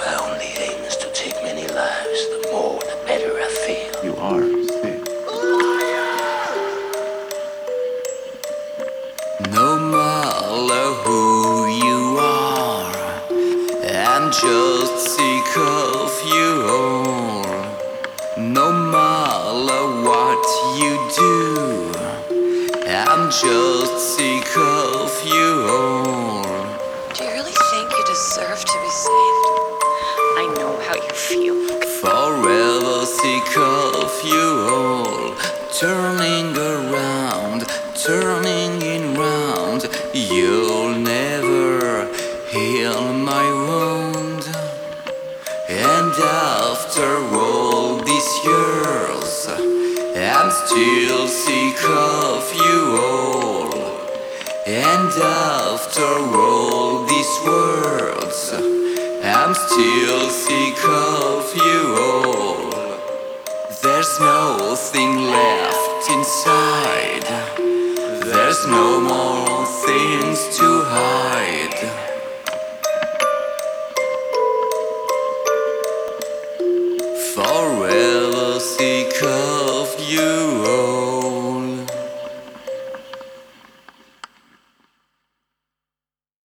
My only aim is to take many lives. The more, the better I feel. You are sick. No matter who you are, I'm just sick of you all. No matter what you do, I'm just sick of you all. Do you really think you deserve to be saved? I know how you feel. Forever sick of you all. Turning around, turning in round. You'll never heal my wound. And after all these years, I'm still sick of you all. And after all these words, I'm still sick of you all. There's nothing left inside. There's no more things to hide.